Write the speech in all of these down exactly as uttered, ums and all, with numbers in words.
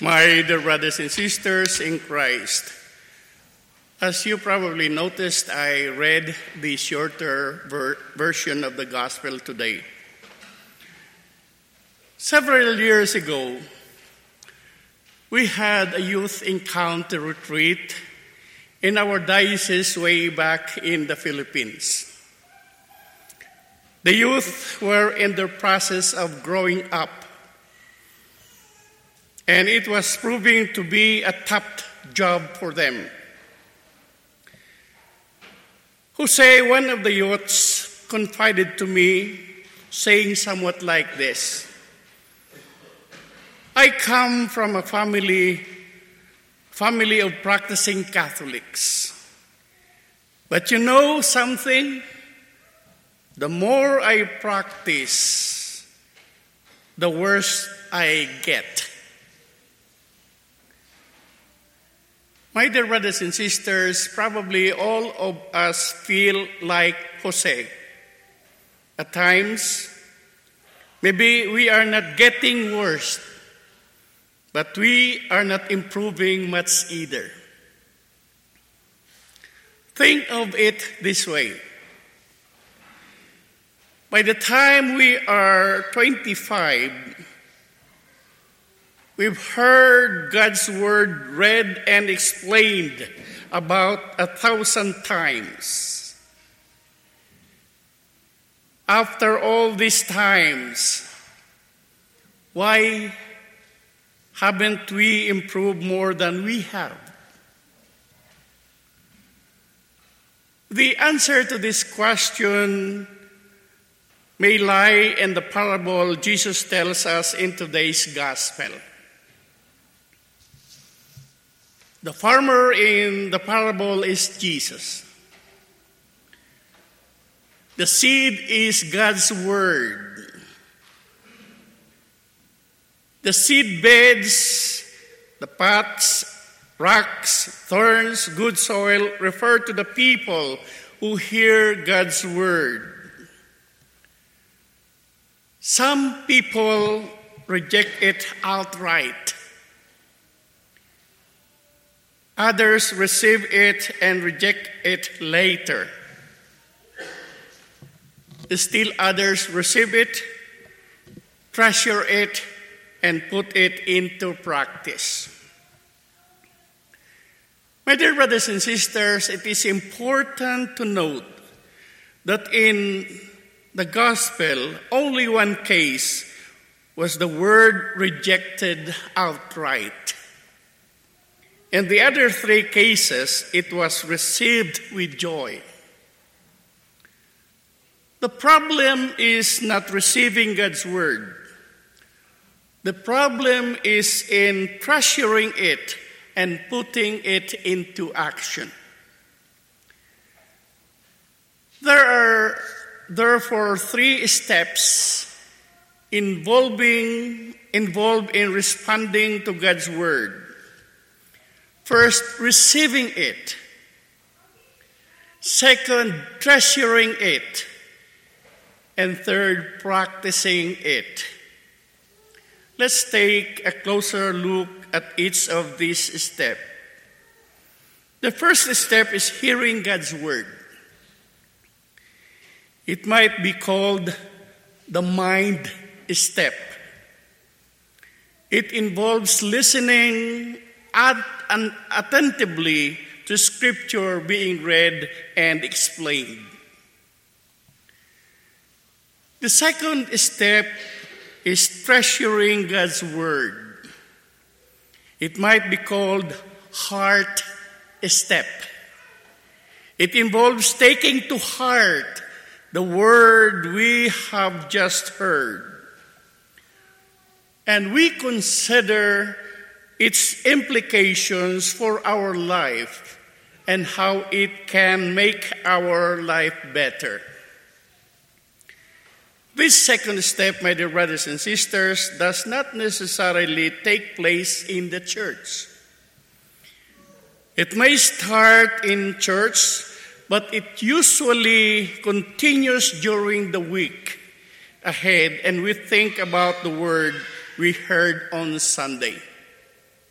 My dear brothers and sisters in Christ, as you probably noticed, I read the shorter ver- version of the gospel today. Several years ago, we had a youth encounter retreat in our diocese way back in the Philippines. The youth were in the process of growing up, and it was proving to be a tough job for them. Jose, one of the youths, confided to me, saying somewhat like this: I come from a family, family of practicing Catholics. But you know something? The more I practice, the worse I get. My dear brothers and sisters, probably all of us feel like Jose. At times, maybe we are not getting worse, but we are not improving much either. Think of it this way. By the time we are twenty-five, we've heard God's word read and explained about a thousand times. After all these times, why haven't we improved more than we have? The answer to this question may lie in the parable Jesus tells us in today's gospel. The farmer in the parable is Jesus. The seed is God's word. The seed beds, the pots, rocks, thorns, good soil refer to the people who hear God's word. Some people reject it outright. Others receive it and reject it later. Still others receive it, treasure it, and put it into practice. My dear brothers and sisters, it is important to note that in the gospel, only one case was the word rejected outright. In the other three cases, it was received with joy. The problem is not receiving God's word. The problem is in treasuring it and putting it into action. There are therefore three steps involving involved in responding to God's word. First, receiving it. Second, treasuring it. And third, practicing it. Let's take a closer look at each of these steps. The first step is hearing God's word. It might be called the mind step. It involves listening attentively to Scripture being read and explained. The second step is treasuring God's word. It might be called heart step. It involves taking to heart the word we have just heard, and we consider its implications for our life and how it can make our life better. This second step, my dear brothers and sisters, does not necessarily take place in the church. It may start in church, but it usually continues during the week ahead, and we think about the word we heard on Sunday.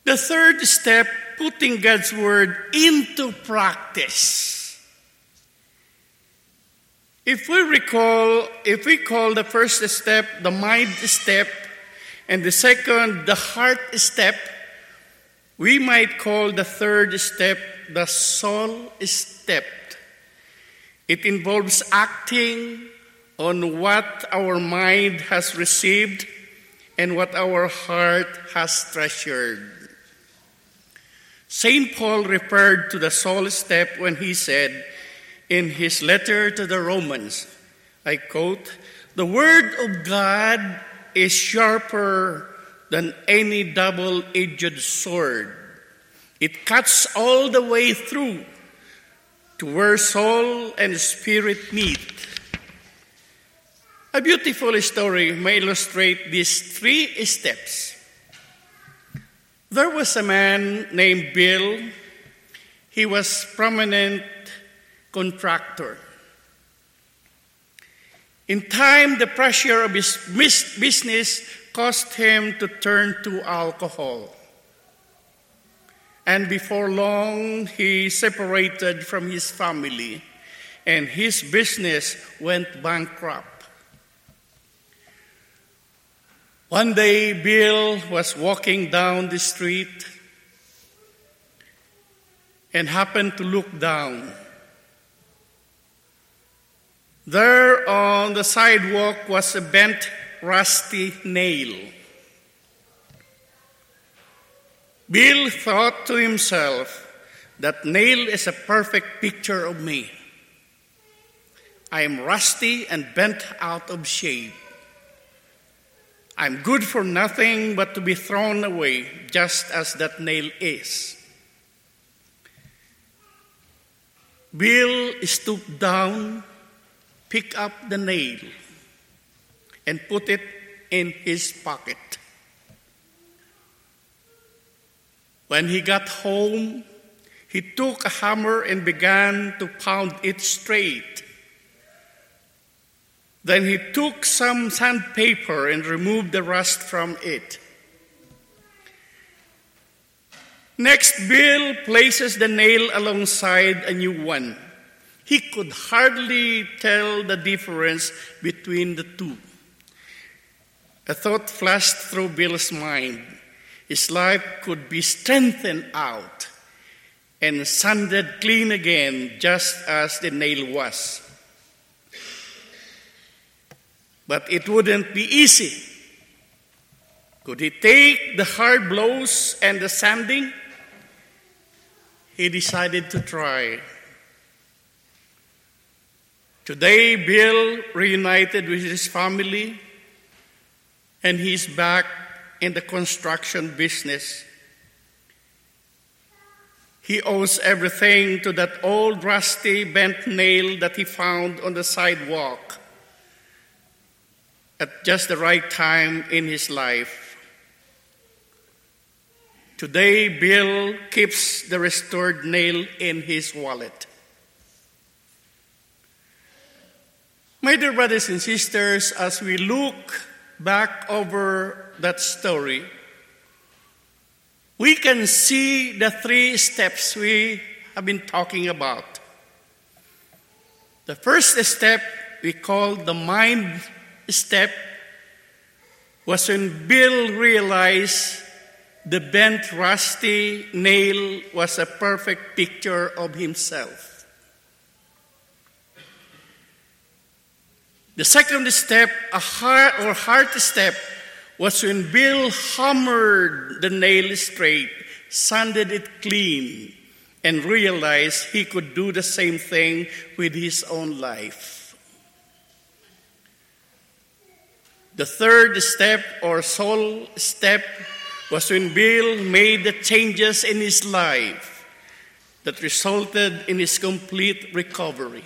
The third step, putting God's word into practice. If we recall, if we call the first step the mind step and the second the heart step, we might call the third step the soul step. It involves acting on what our mind has received and what our heart has treasured. Saint Paul referred to the soul step when he said in his letter to the Romans, I quote, "The word of God is sharper than any double-edged sword. It cuts all the way through to where soul and spirit meet." A beautiful story may illustrate these three steps. There was a man named Bill. He was a prominent contractor. In time, the pressure of his business caused him to turn to alcohol. And before long, he separated from his family, and his business went bankrupt. One day, Bill was walking down the street and happened to look down. There on the sidewalk was a bent, rusty nail. Bill thought to himself, that nail is a perfect picture of me. I am rusty and bent out of shape. I'm good for nothing but to be thrown away, just as that nail is. Bill stooped down, picked up the nail, and put it in his pocket. When he got home, he took a hammer and began to pound it straight. Then he took some sandpaper and removed the rust from it. Next, Bill places the nail alongside a new one. He could hardly tell the difference between the two. A thought flashed through Bill's mind. His life could be strengthened out and sanded clean again, just as the nail was. But it wouldn't be easy. Could he take the hard blows and the sanding? He decided to try. Today, Bill reunited with his family, and he's back in the construction business. He owes everything to that old rusty bent nail that he found on the sidewalk at just the right time in his life. Today, Bill keeps the restored nail in his wallet. My dear brothers and sisters, as we look back over that story, we can see the three steps we have been talking about. The first step we call the mind step was when Bill realized the bent, rusty nail was a perfect picture of himself. The second step, a heart or heart step, was when Bill hammered the nail straight, sanded it clean, and realized he could do the same thing with his own life. The third step or soul step was when Bill made the changes in his life that resulted in his complete recovery.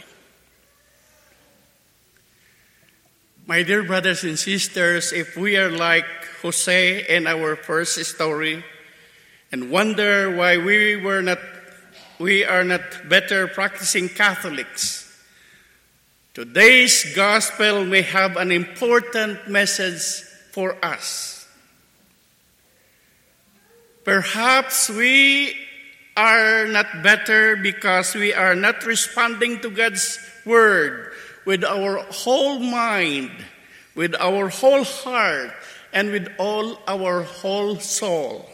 My dear brothers and sisters, if we are like Jose in our first story and wonder why we were not, we are not better practicing Catholics, today's gospel may have an important message for us. Perhaps we are not better because we are not responding to God's word with our whole mind, with our whole heart, and with all our whole soul.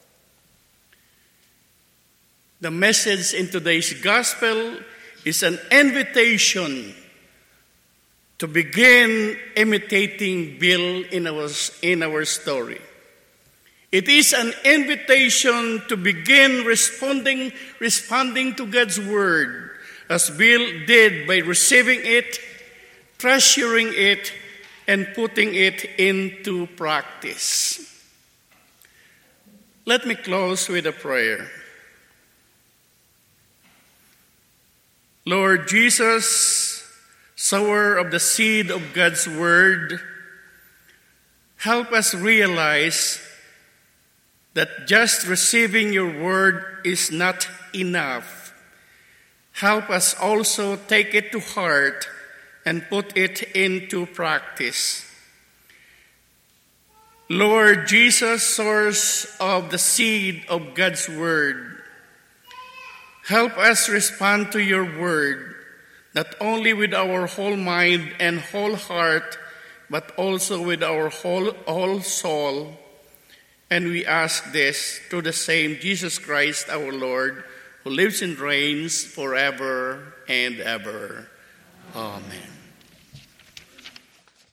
The message in today's gospel is an invitation to begin imitating Bill in our, in our story. It is an invitation to begin responding, responding to God's word as Bill did by receiving it, treasuring it, and putting it into practice. Let me close with a prayer. Lord Jesus, sower of the seed of God's word, help us realize that just receiving your word is not enough. Help us also take it to heart and put it into practice. Lord Jesus, source of the seed of God's word, help us respond to your word, not only with our whole mind and whole heart, but also with our whole, whole soul. And we ask this through the same Jesus Christ our Lord, who lives and reigns forever and ever. Amen.